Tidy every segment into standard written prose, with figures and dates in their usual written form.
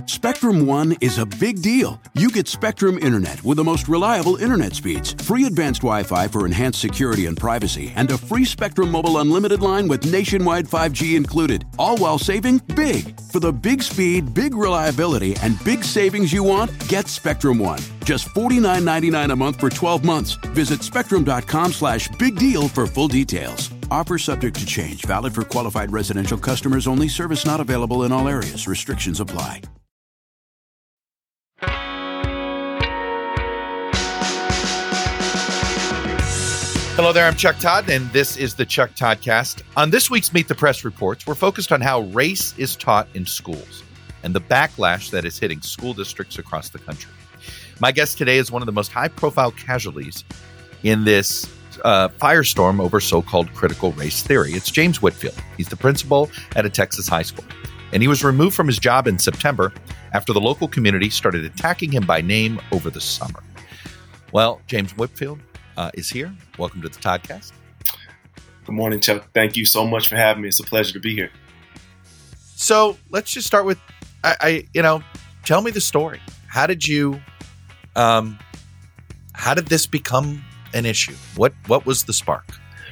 Spectrum One is a big deal. You get Spectrum Internet with the most reliable internet speeds, free advanced Wi-Fi for enhanced security and privacy, and a free Spectrum Mobile Unlimited line with nationwide 5G included, all while saving big. For the big speed, big reliability, and big savings you want, get Spectrum One. Just $49.99 a month for 12 months. Visit spectrum.com/big deal for full details. Offer subject to change. Valid for qualified residential customers only. Service not available in all areas. Restrictions apply. Hello there, I'm Chuck Todd, and this is the Chuck Toddcast. On this week's Meet the Press Reports, we're focused on how race is taught in schools and the backlash that is hitting school districts across the country. My guest today is one of the most high-profile casualties in this firestorm over so-called critical race theory. It's James Whitfield. He's the principal at a Texas high school, and he was removed from his job in September after the local community started attacking him by name over the summer. Well, James Whitfield is here. Welcome to the Toddcast. Good morning, Chuck. Thank you so much for having me. It's a pleasure to be here. So let's just start with, tell me the story. How did this become an issue? What was the spark?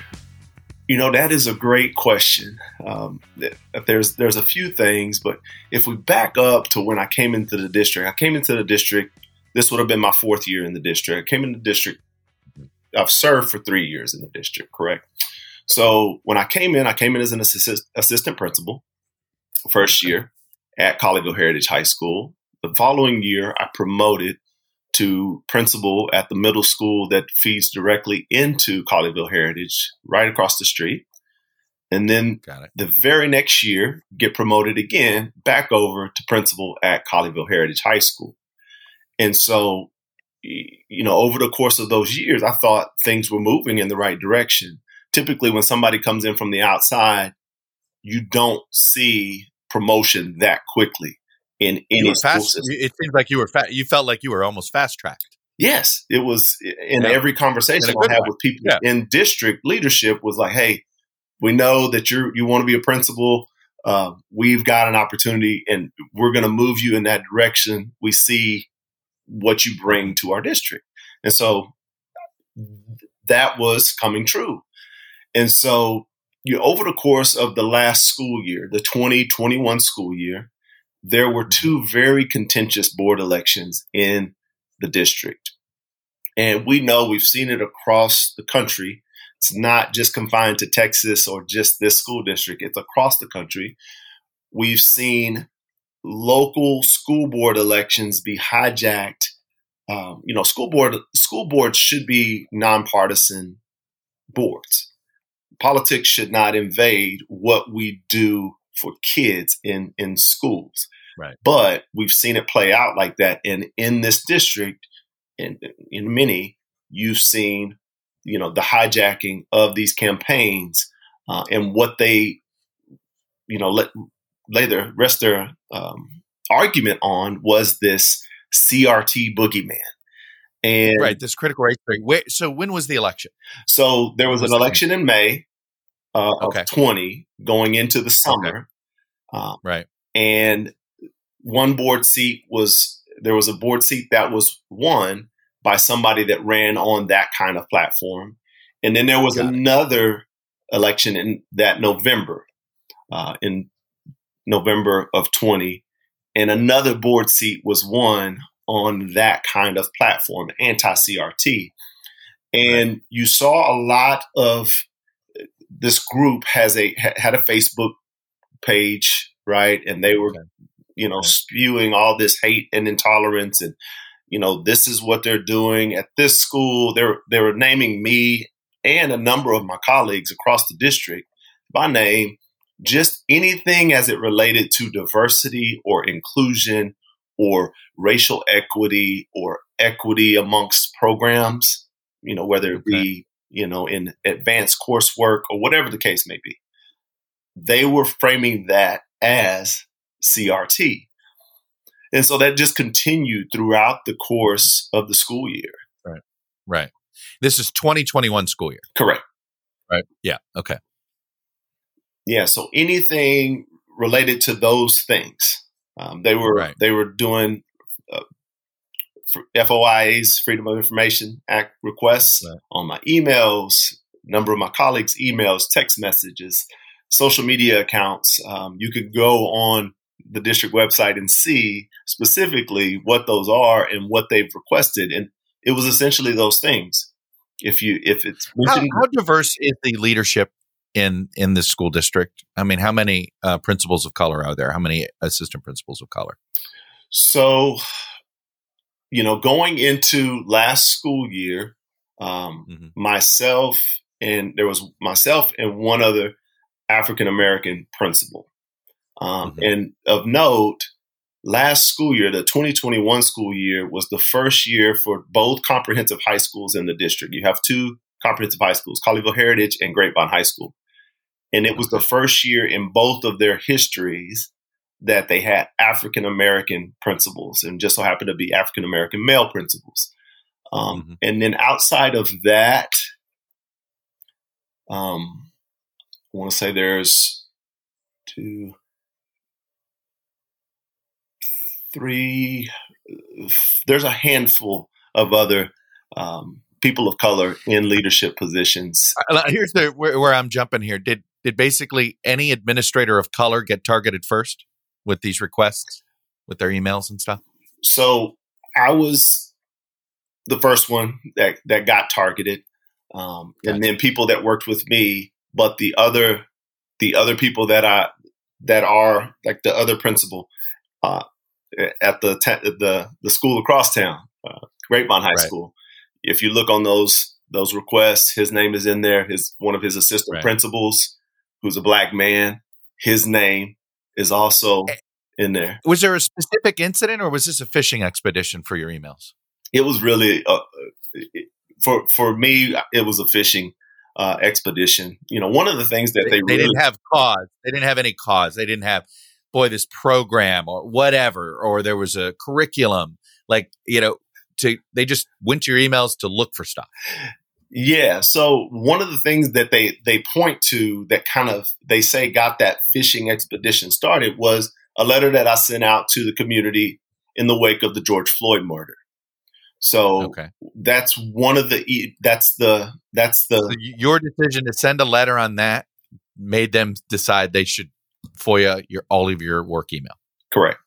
That is a great question. There's a few things, but if we back up to when I came into the district, this would have been my fourth year in the district. I came in the district. I've served for 3 years in the district, correct? So when I came in as an assistant principal, first year at Colleyville Heritage High School. The following year, I promoted to principal at the middle school that feeds directly into Colleyville Heritage, right across the street. And then the very next year, get promoted again, back over to principal at Colleyville Heritage High School. And so, over the course of those years, I thought things were moving in the right direction. Typically, when somebody comes in from the outside, you don't see promotion that quickly in any school system. It seems like you felt like you were almost fast-tracked. Yes, it was in every conversation I had with people in district leadership was like, hey, we know that you want to be a principal. We've got an opportunity and we're going to move you in that direction. We see what you bring to our district. And so that was coming true. And so over the course of the last school year, the 2021 school year, there were two very contentious board elections in the district. And we've seen it across the country. It's not just confined to Texas or just this school district. It's across the country. We've seen local school board elections be hijacked. School boards should be nonpartisan boards. Politics should not invade what we do for kids in schools. Right. But we've seen it play out like that. And in this district, in many, you've seen, the hijacking of these campaigns and what they, rest their argument on was this CRT boogeyman. And right, this critical race theory. So when was the election? So there was an election in May of 20 going into the summer. Right. And one board seat there was a board seat that was won by somebody that ran on that kind of platform. And then there was another election in that November, in November of 20, and another board seat was won on that kind of platform, anti-CRT. And you saw a lot of this group had a Facebook page, right? And they were, spewing all this hate and intolerance. And, this is what they're doing at this school. They were naming me and a number of my colleagues across the district by name, just anything as it related to diversity or inclusion or racial equity or equity amongst programs, whether it be, in advanced coursework or whatever the case may be. They were framing that as CRT. And so that just continued throughout the course of the school year. Right. This is 2021 school year. Correct. Right. Yeah. Okay. Yeah. So anything related to those things, They were doing FOIA's, Freedom of Information Act requests on my emails, number of my colleagues' emails, text messages, social media accounts. You could go on the district website and see specifically what those are and what they've requested. And it was essentially those things. If it's how diverse is the leadership in the school district? I mean, how many principals of color are there? How many assistant principals of color? So, going into last school year, myself and one other African American principal. And of note, last school year, the 2021 school year, was the first year for both comprehensive high schools in the district. You have two comprehensive high schools, Colleyville Heritage and Grapevine High School. And it was the first year in both of their histories that they had African American principals, and just so happened to be African American male principals. And then outside of that, I want to say there's 2, 3, there's a handful of other people of color in leadership positions. Here's where I'm jumping here. Did basically any administrator of color get targeted first with these requests, with their emails and stuff? So I was the first one that got targeted, and then people that worked with me. But the other people that are like the other principal at the school across town, Grapevine High School. If you look on those requests, his name is in there. One of his assistant principals, who's a black man, his name is also in there. Was there a specific incident, or was this a fishing expedition for your emails? It was really for me. It was a fishing expedition. One of the things that they didn't have cause. They didn't have any cause. They didn't have, this program or whatever, or there was a curriculum. They just went to your emails to look for stuff. Yeah. So one of the things that they point to that kind of, they say, got that fishing expedition started was a letter that I sent out to the community in the wake of the George Floyd murder. So that's one of so your decision to send a letter on that made them decide they should FOIA all of your work email. Correct.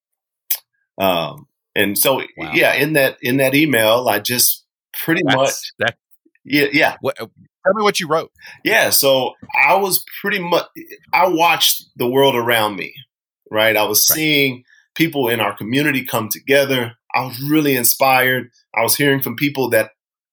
And so, in that email, I just pretty much. Yeah. Tell me what you wrote. Yeah. So I watched the world around me, right? I was seeing people in our community come together. I was really inspired. I was hearing from people that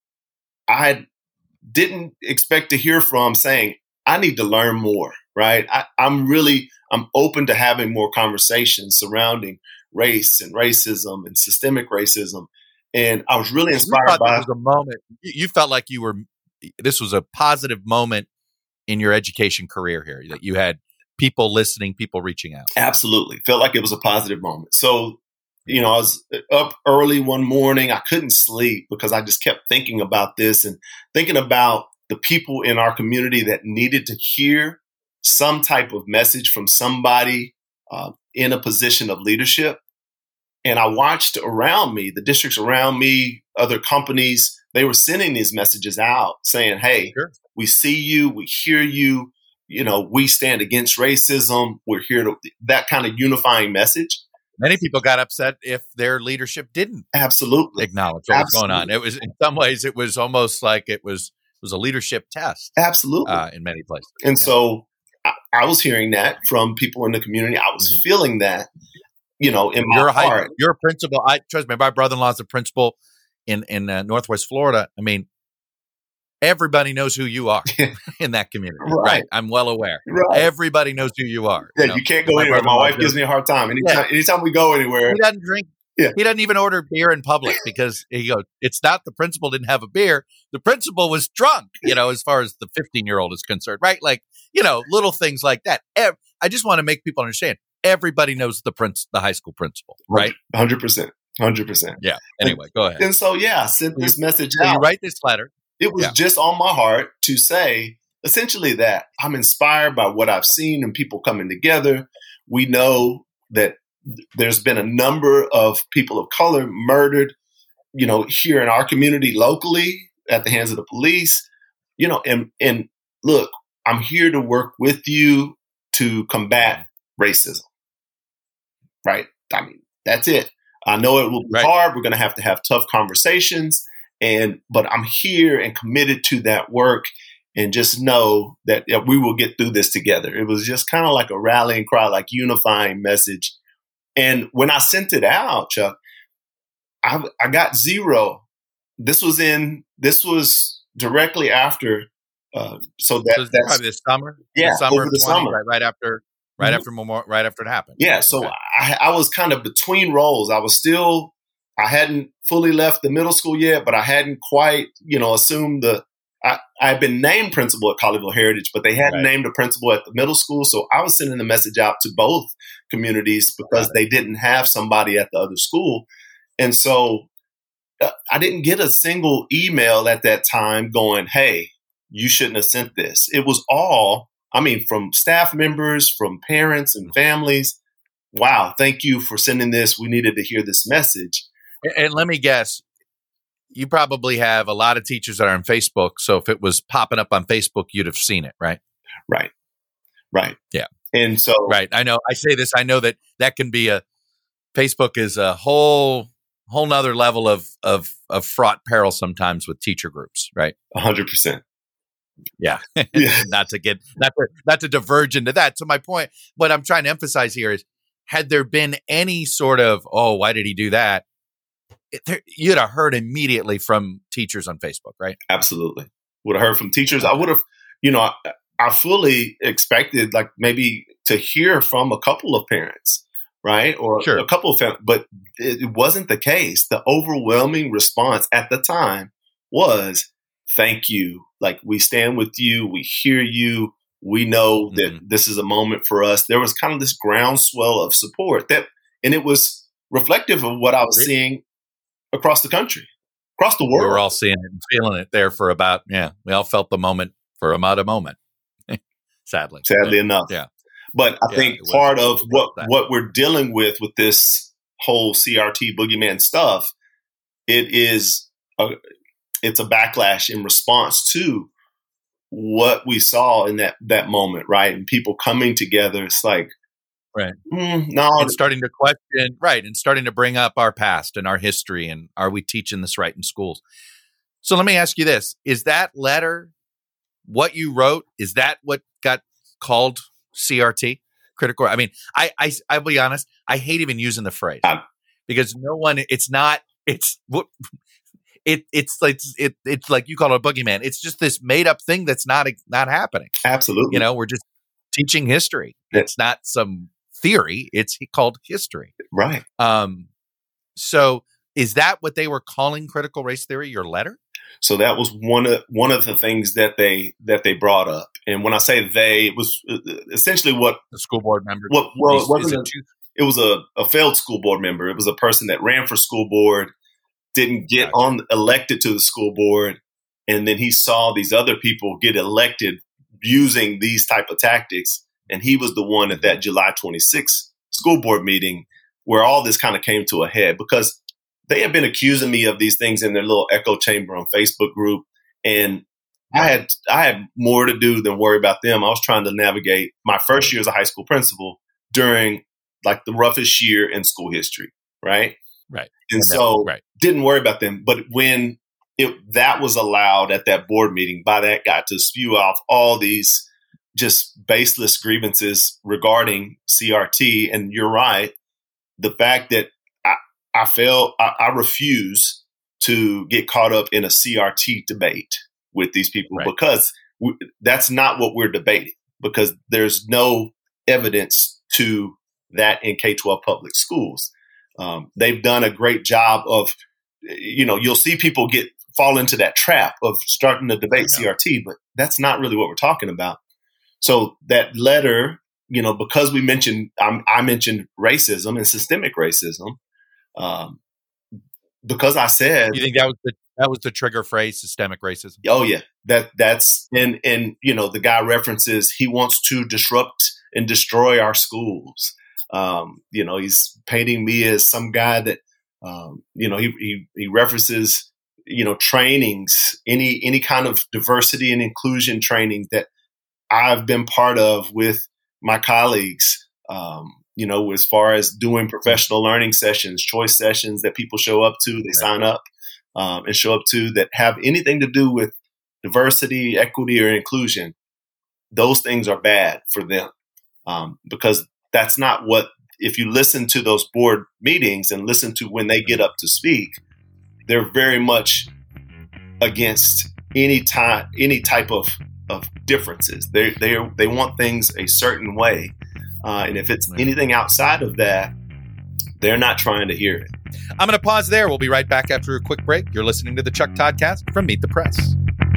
I didn't expect to hear from, saying, I need to learn more, right? I'm open to having more conversations surrounding race and racism and systemic racism. And I was really inspired by it. Was a moment. You felt like this was a positive moment in your education career here, that you had people listening, people reaching out. Absolutely. Felt like it was a positive moment. So, I was up early one morning. I couldn't sleep because I just kept thinking about this and thinking about the people in our community that needed to hear some type of message from somebody in a position of leadership. And I watched around me, the districts around me, other companies, they were sending these messages out saying, hey, we see you, we hear you, we stand against racism. We're here to, that kind of unifying message. Many people got upset if their leadership didn't acknowledge what was going on. It was, in some ways, it was almost like it was a leadership test. Absolutely. In many places. And so I was hearing that from people in the community. I was feeling that. In my heart. You're a principal. Trust me, my brother-in-law is a principal in Northwest Florida. I mean, everybody knows who you are in that community. Right. I'm well aware. Right. Everybody knows who you are. Yeah, you can't go anywhere. My wife gives me a hard time. Anytime we go anywhere. He doesn't drink. Yeah. He doesn't even order beer in public because he goes, it's not the principal didn't have a beer. The principal was drunk, as far as the 15-year-old is concerned. Right. Like, little things like that. I just want to make people understand. Everybody knows the high school principal, right? 100%. Yeah. Anyway, go ahead. And so, I sent this message out. You write this letter. It was just on my heart to say, essentially, that I'm inspired by what I've seen and people coming together. We know that there's been a number of people of color murdered, here in our community locally at the hands of the police, and look, I'm here to work with you to combat racism. Right. I mean, that's it. I know it will be hard. We're going to have tough conversations, but I'm here and committed to that work. And just know that we will get through this together. It was just kind of like a rallying cry, like unifying message. And when I sent it out, Chuck, I got 0. This was directly after. So that's probably the summer. Yeah, the summer over the 20, summer, right after Memorial, right after it happened. Yeah. So I was kind of between roles. I hadn't fully left the middle school yet, but I hadn't quite, assumed I had been named principal at Colleyville Heritage, but they hadn't named a principal at the middle school. So I was sending the message out to both communities because they didn't have somebody at the other school. And so I didn't get a single email at that time going, hey, you shouldn't have sent this. It was all, from staff members, from parents and families. Wow, thank you for sending this. We needed to hear this message. And let me guess, you probably have a lot of teachers that are on Facebook. So if it was popping up on Facebook, you'd have seen it, right? Right. Yeah. And so, I know I say this, I know that can be Facebook is a whole nother level of fraught peril sometimes with teacher groups, right? 100%. Yeah. not to diverge into that. So my point, what I'm trying to emphasize here is, had there been any sort of, why did he do that? You'd have heard immediately from teachers on Facebook, right? Absolutely. Would have heard from teachers. I would have, I fully expected like maybe to hear from a couple of parents, right? Or a couple of families, but it wasn't the case. The overwhelming response at the time was, thank you. Like, we stand with you. We hear you. We know that this is a moment for us. There was kind of this groundswell of support and it was reflective of what I was seeing across the country, across the world. We were all seeing it and feeling it there for about, we all felt the moment for about a moment, sadly enough. Yeah. But I think part of what we're dealing with this whole CRT boogeyman stuff, it's a backlash in response to what we saw in that moment, right? And people coming together. It's like, right. No. And starting to question, right. And starting to bring up our past and our history. And are we teaching this right in schools? So let me ask you this. Is that letter, what you wrote, is that what got called CRT? Critical? I mean, I'll be honest. I hate even using the phrase because it's like you call it a boogeyman. It's just this made up thing that's not happening. Absolutely. We're just teaching history. It's not some theory. It's called history. Right. So is that what they were calling critical race theory, your letter? So that was one of the things that they brought up. And when I say they, it was essentially what the school board member. It was a failed school board member. It was a person that ran for school board, didn't get elected to the school board, and then he saw these other people get elected using these type of tactics. And he was the one at that July 26th school board meeting where all this kind of came to a head, because they had been accusing me of these things in their little echo chamber on Facebook group. And I had more to do than worry about them. I was trying to navigate my first year as a high school principal during like the roughest year in school history. Right. Right. And so didn't worry about them. But when that was allowed at that board meeting by that guy to spew off all these just baseless grievances regarding CRT. And you're right. The fact that I refuse to get caught up in a CRT debate with these people because that's not what we're debating, because there's no evidence to that in K-12 public schools. They've done a great job of, you'll see people fall into that trap of starting to debate CRT, but that's not really what we're talking about. So that letter, because I mentioned racism and systemic racism, because I said, you think that was the trigger phrase, systemic racism? Oh yeah, that's and the guy references he wants to disrupt and destroy our schools. He's painting me as some guy that, he references, trainings, any kind of diversity and inclusion training that I've been part of with my colleagues, as far as doing professional learning sessions, choice sessions that people show up to, they sign up and show up to that have anything to do with diversity, equity, or inclusion. Those things are bad for them because that's not what, if you listen to those board meetings and listen to when they get up to speak, they're very much against any type of differences. They want things a certain way. And if it's anything outside of that, they're not trying to hear it. I'm going to pause there. We'll be right back after a quick break. You're listening to the Chuck Toddcast from Meet the Press.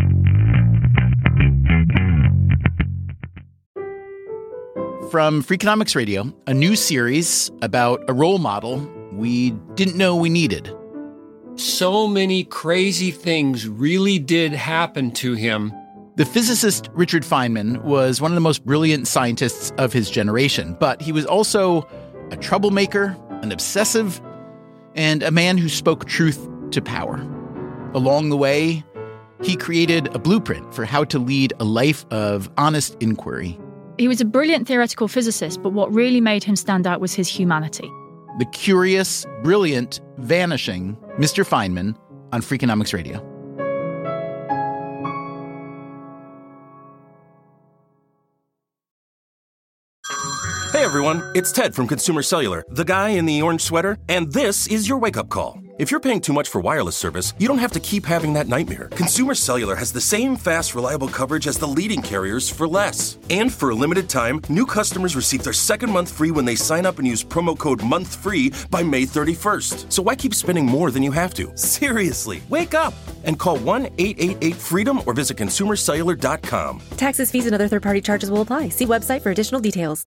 From Freakonomics Radio, a new series about a role model we didn't know we needed. So many crazy things really did happen to him. The physicist Richard Feynman was one of the most brilliant scientists of his generation, but he was also a troublemaker, an obsessive, and a man who spoke truth to power. Along the way, he created a blueprint for how to lead a life of honest inquiry. He was a brilliant theoretical physicist, but what really made him stand out was his humanity. The curious, brilliant, vanishing Mr. Feynman on Freakonomics Radio. Hey everyone, it's Ted from Consumer Cellular, the guy in the orange sweater, and this is your wake-up call. If you're paying too much for wireless service, you don't have to keep having that nightmare. Consumer Cellular has the same fast, reliable coverage as the leading carriers for less. And for a limited time, new customers receive their second month free when they sign up and use promo code MONTHFREE by May 31st. So why keep spending more than you have to? Seriously, wake up and call 1-888-FREEDOM or visit consumercellular.com. Taxes, fees, and other third-party charges will apply. See website for additional details.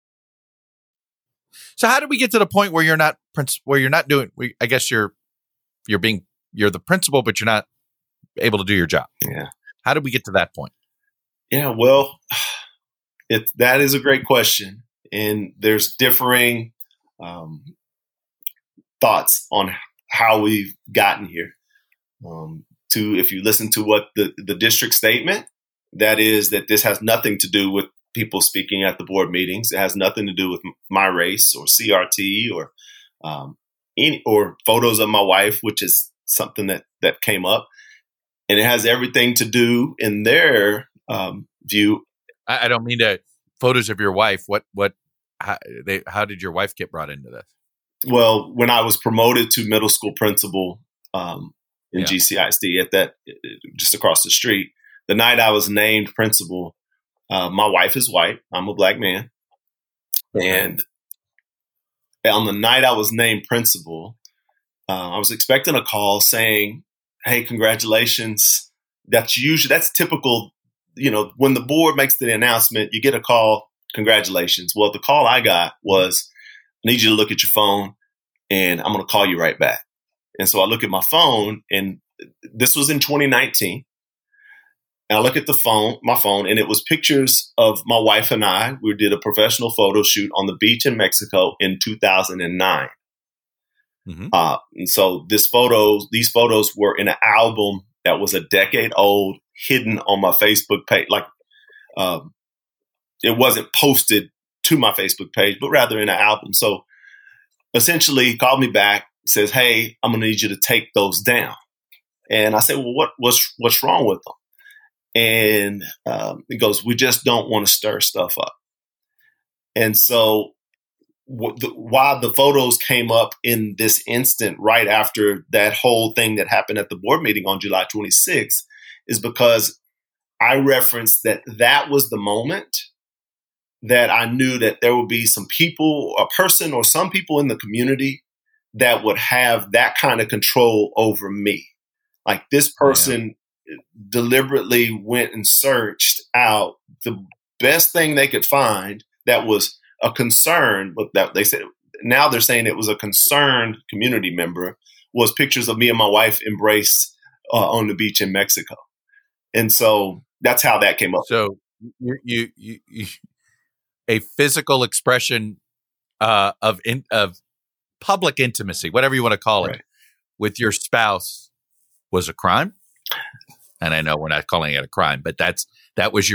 So how did we get to the point where you're not doing? I guess you're the principal, but you're not able to do your job. Yeah. How did we get to that point? Yeah. Well, that is a great question, and there's differing thoughts on how we've gotten here. If you listen to what the district statement, that is that this has nothing to do with people speaking at the board meetings. It has nothing to do with my race or CRT or photos of my wife, which is something that came up, and it has everything to do in their view. I don't mean to photos of your wife. How did your wife get brought into this? Well, when I was promoted to middle school principal in GCISD at that just across the street, the night I was named principal. My wife is white. I'm a black man. And on the night I was named principal, I was expecting a call saying, hey, congratulations. That's typical. When the board makes the announcement, you get a call, congratulations. Well, the call I got was, I need you to look at your phone and I'm going to call you right back. And so I look at my phone, and this was in 2019. And I look at my phone, and it was pictures of my wife and I. We did a professional photo shoot on the beach in Mexico in 2009. Mm-hmm. And so these photos were in an album that was a decade old, hidden on my Facebook page. It wasn't posted to my Facebook page, but rather in an album. So essentially, he called me back, says, hey, I'm going to need you to take those down. And I said, well, what's wrong with them? And he goes, we just don't want to stir stuff up. And so why the photos came up in this instant right after that whole thing that happened at the board meeting on July 26th is because I referenced that was the moment that I knew that there would be some people, a person or some people in the community that would have that kind of control over me. Like this person deliberately went and searched out the best thing they could find that was a concern, but that they said now they're saying it was a concerned community member, was pictures of me and my wife embraced on the beach in Mexico. And so that's how that came up. So you a physical expression of public intimacy, whatever you want to call it, Right. with your spouse was a crime. And I know we're not calling it a crime, but that was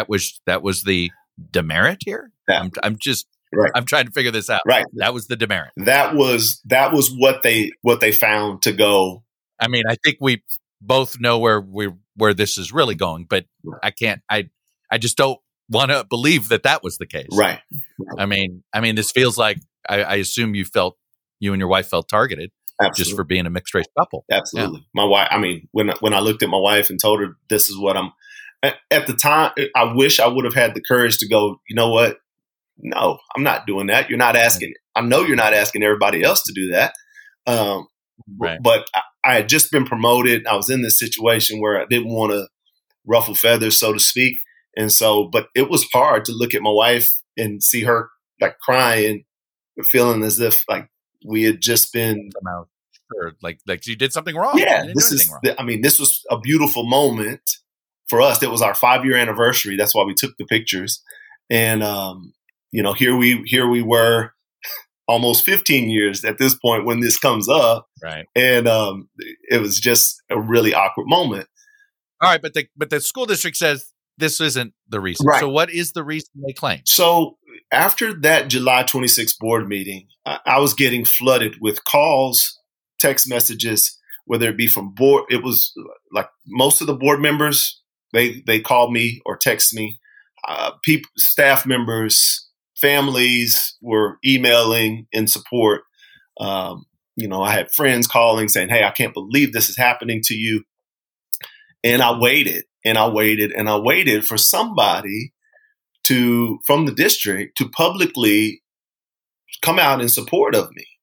the demerit here. That- I'm just Right. I'm trying to figure this out. Right. That was the demerit. That was what they found to go. I mean, I think we both know where this is really going, but I just don't want to believe that was the case. Right. I mean, this feels like I assume you and your wife felt targeted Absolutely. just for being a mixed race couple. Absolutely. Yeah. My wife, I mean, when I looked at my wife and told her this is what I'm at the time, I wish I would have had the courage to go, you know what? No, I'm not doing that. You're not asking. I know you're not asking everybody else to do that. Right. But I had just been promoted. I was in this situation where I didn't want to ruffle feathers, so to speak. And so, but it was hard to look at my wife and see her like crying, feeling as if like we had just been like you did something wrong. Yeah, this was a beautiful moment for us. It was our 5-year anniversary. That's why we took the pictures. And here we were almost 15 years at this point when this comes up. Right. And it was just a really awkward moment. All right, but the school district says this isn't the reason. Right. So what is the reason they claim? So after that July 26th board meeting, I was getting flooded with calls, text messages, whether it be from board. It was like most of the board members, they called me or text me. People, staff members, families were emailing in support. I had friends calling saying, "Hey, I can't believe this is happening to you." And I waited and I waited and I waited for somebody from the district to publicly come out in support of me,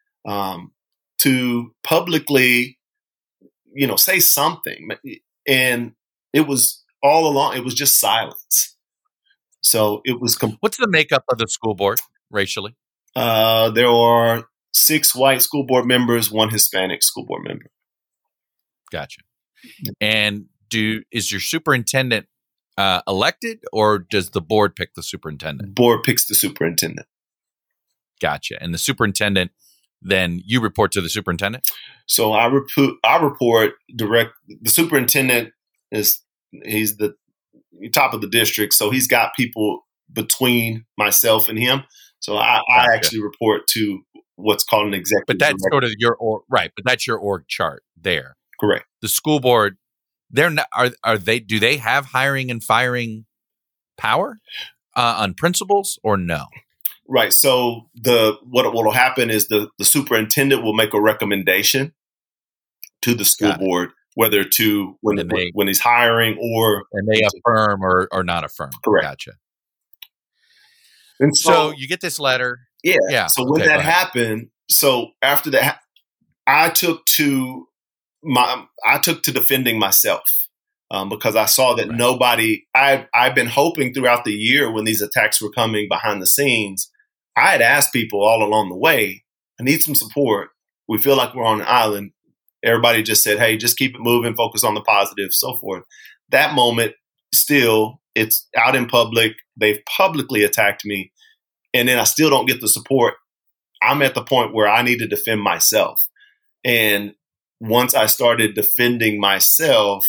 to publicly, say something. And it was all along, it was just silence. So it was. What's the makeup of the school board racially? There are 6 white school board members, 1 Hispanic school board member. Gotcha. And is your superintendent elected, or does the board pick the superintendent? Board picks the superintendent. Gotcha. And the superintendent, then you report to the superintendent? So I report direct. The superintendent he's the top of the district, so he's got people between myself and him. So I actually report to what's called an executive. But that's director. sort of your right. But that's your org chart there. Correct. The school board, they're not. Do they have hiring and firing power on principals or no? Right. So what will happen is the superintendent will make a recommendation to the school board, whether when he's hiring or they affirm or not affirm. Correct. Gotcha. And so you get this letter. Yeah. So when that happened, so after that, I took to defending myself because I saw that nobody. I've been hoping throughout the year when these attacks were coming behind the scenes. I had asked people all along the way, I need some support. We feel like we're on an island. Everybody just said, hey, just keep it moving, focus on the positive, so forth. That moment, still, it's out in public. They've publicly attacked me. And then I still don't get the support. I'm at the point where I need to defend myself. And once I started defending myself,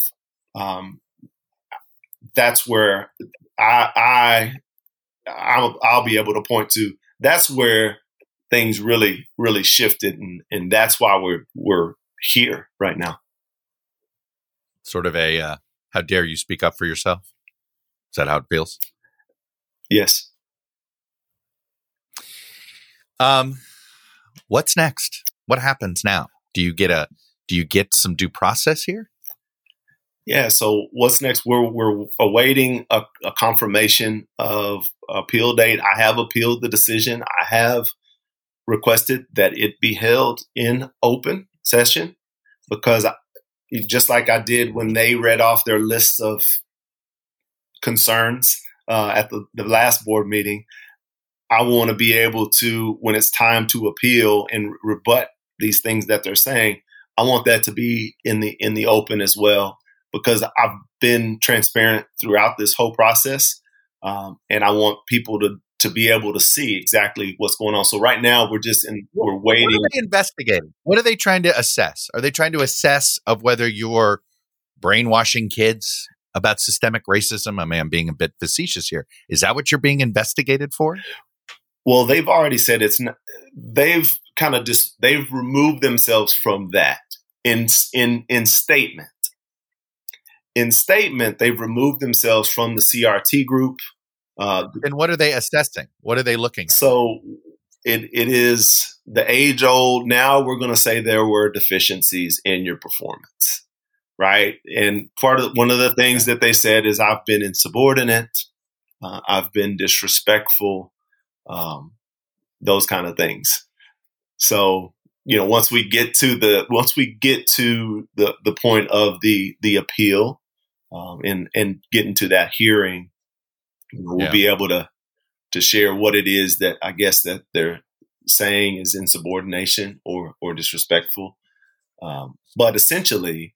that's where I'll be able to point to. That's where things really, really shifted, and that's why we're here right now. Sort of a how dare you speak up for yourself? Is that how it feels? Yes. What's next? What happens now? Do you get some due process here? Yeah. So what's next? We're awaiting a confirmation of appeal date. I have appealed the decision. I have requested that it be held in open session because just like I did when they read off their lists of concerns at the last board meeting, I want to be able to, when it's time to appeal and rebut these things that they're saying, I want that to be in the open as well, because I've been transparent throughout this whole process. And I want people to be able to see exactly what's going on. So right now we're waiting. What are they investigating? What are they trying to assess? Are they trying to assess of whether you're brainwashing kids about systemic racism? I mean, I'm being a bit facetious here. Is that what you're being investigated for? Well, they've already said it's not. They've removed themselves from that in statement. In statement, they've removed themselves from the CRT group. And what are they assessing? What are they looking at? So it is the age old. Now we're going to say there were deficiencies in your performance, right? And one of the things that they said is I've been insubordinate, I've been disrespectful, those kind of things. So once we get to the point of the appeal, and getting to that hearing, we'll be able to share what it is that I guess that they're saying is insubordination or disrespectful. But essentially,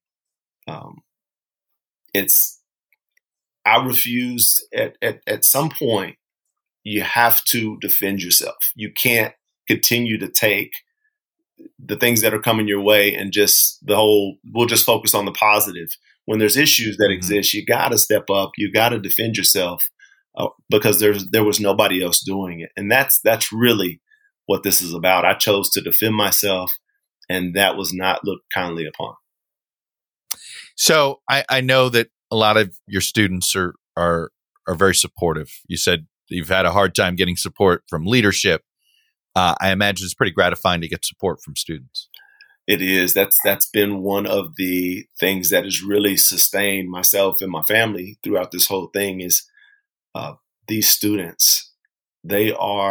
I refuse at some point. You have to defend yourself. You can't continue to take the things that are coming your way and we'll just focus on the positive. When there's issues that exist, you got to step up. You got to defend yourself because there was nobody else doing it. And that's really what this is about. I chose to defend myself, and that was not looked kindly upon. So I know that a lot of your students are very supportive. You said you've had a hard time getting support from leadership. I imagine it's pretty gratifying to get support from students. It is. That's been one of the things that has really sustained myself and my family throughout this whole thing is these students. They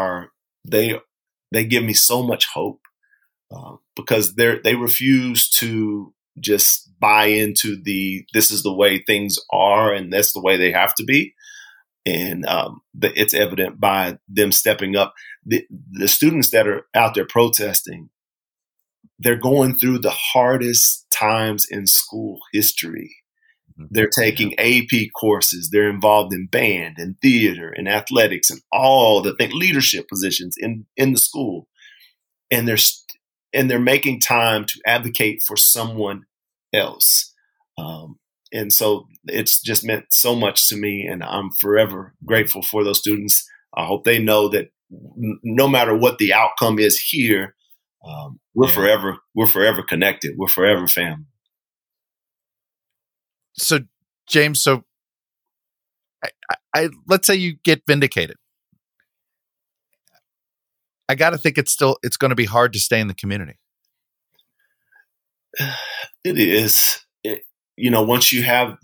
give me so much hope because they refuse to just buy into this is the way things are and that's the way they have to be. And it's evident by them stepping up. The students that are out there protesting, they're going through the hardest times in school history. They're taking AP courses. They're involved in band and theater and athletics and all the leadership positions in the school. And they're making time to advocate for someone else. And so it's just meant so much to me, and I'm forever grateful for those students. I hope they know that no matter what the outcome is here, we're forever connected. We're forever family. So, James, I let's say you get vindicated. I got to think it's going to be hard to stay in the community. It is. Once you have,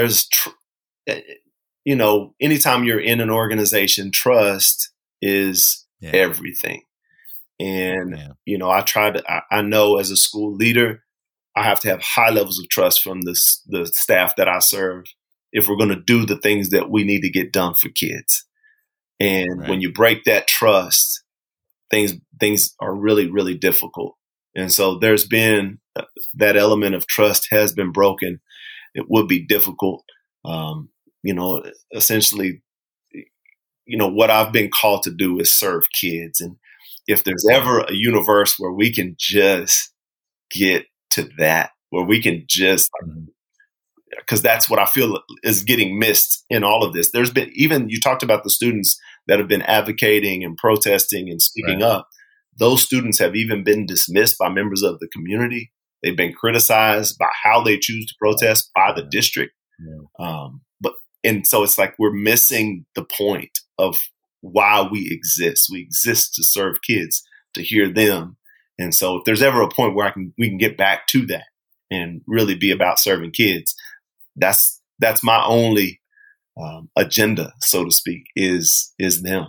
anytime you're in an organization, trust is everything. And, I know as a school leader, I have to have high levels of trust from the staff that I serve if we're going to do the things that we need to get done for kids. And when you break that trust, things are really, really difficult. And so there's been that element of trust has been broken. It would be difficult. Essentially, what I've been called to do is serve kids. And if there's ever a universe where we can just get to that, where we can just, because that's what I feel is getting missed in all of this. There's been, even you talked about the students that have been advocating and protesting and speaking up. Those students have even been dismissed by members of the community. They've been criticized by how they choose to protest by the district. And so it's like we're missing the point of why we exist. We exist to serve kids, to hear them. And so if there's ever a point where we can get back to that and really be about serving kids, that's my only agenda, so to speak, is them.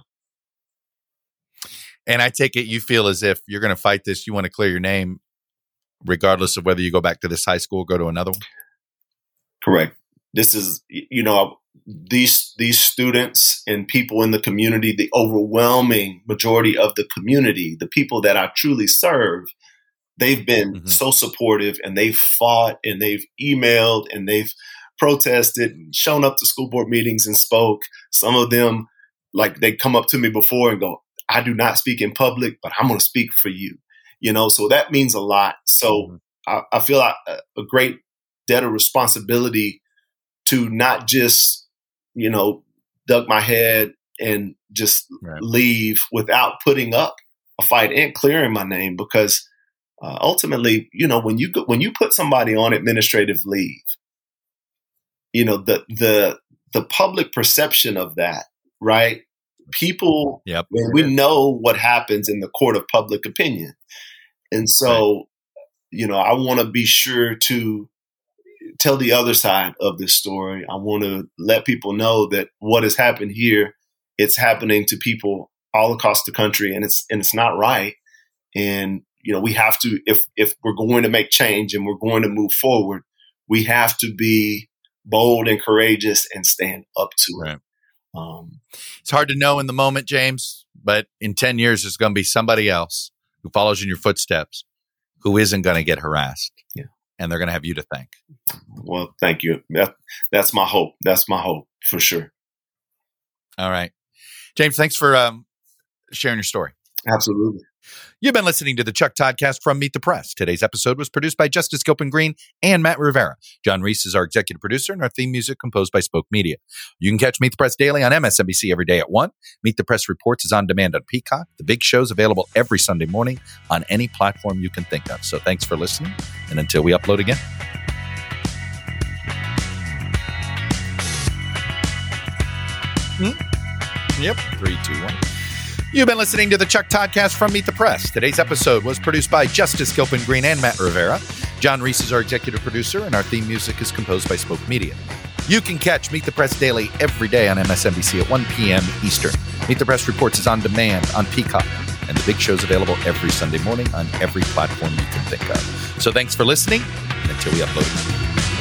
And I take it you feel as if you're going to fight this. You want to clear your name, regardless of whether you go back to this high school or go to another one? Correct. This is, these students and people in the community, the overwhelming majority of the community, the people that I truly serve, they've been so supportive, and they've fought and they've emailed and they've protested and shown up to school board meetings and spoke. Some of them like they come up to me before and go, I do not speak in public, but I'm going to speak for you. So that means a lot. So I feel like a great debt of responsibility to not just, duck my head and just leave without putting up a fight and clearing my name, because ultimately, when you put somebody on administrative leave, the public perception of that, right? People, we know what happens in the court of public opinion. And so, I want to be sure to tell the other side of this story. I want to let people know that what has happened here, it's happening to people all across the country, and it's not right. And, we have to, if we're going to make change and we're going to move forward, we have to be bold and courageous and stand up to it. It's hard to know in the moment, James, but in 10 years, there's going to be somebody else who follows in your footsteps who isn't going to get harassed. Yeah. And they're going to have you to thank. Well, thank you. That's my hope. That's my hope for sure. All right. James, thanks for sharing your story. Absolutely. You've been listening to the Chuck Toddcast from Meet the Press. Today's episode was produced by Justice Gilpin Green and Matt Rivera. John Reese is our executive producer, and our theme music composed by Spoke Media. You can catch Meet the Press daily on MSNBC every day at 1. Meet the Press Reports is on demand on Peacock. The Big Show's available every Sunday morning on any platform you can think of. So thanks for listening, and until we upload again. Yep. 3, 2, 1. You've been listening to the Chuck Toddcast from Meet the Press. Today's episode was produced by Justice Gilpin Green and Matt Rivera. John Reese is our executive producer, and our theme music is composed by Spoke Media. You can catch Meet the Press daily every day on MSNBC at 1 p.m. Eastern. Meet the Press Reports is on demand on Peacock, and the Big Show's available every Sunday morning on every platform you can think of. So thanks for listening, and until we upload again.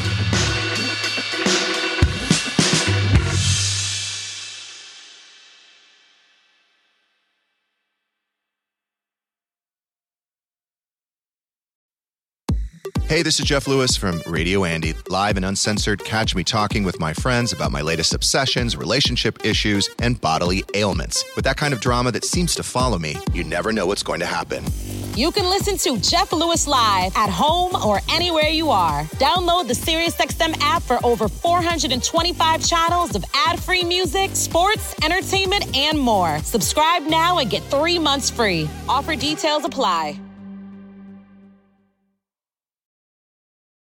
Hey, this is Jeff Lewis from Radio Andy, live and uncensored. Catch me talking with my friends about my latest obsessions, relationship issues, and bodily ailments. With that kind of drama that seems to follow me, you never know what's going to happen. You can listen to Jeff Lewis live at home or anywhere you are. Download the SiriusXM app for over 425 channels of ad-free music, sports, entertainment, and more. Subscribe now and get 3 months free. Offer details apply.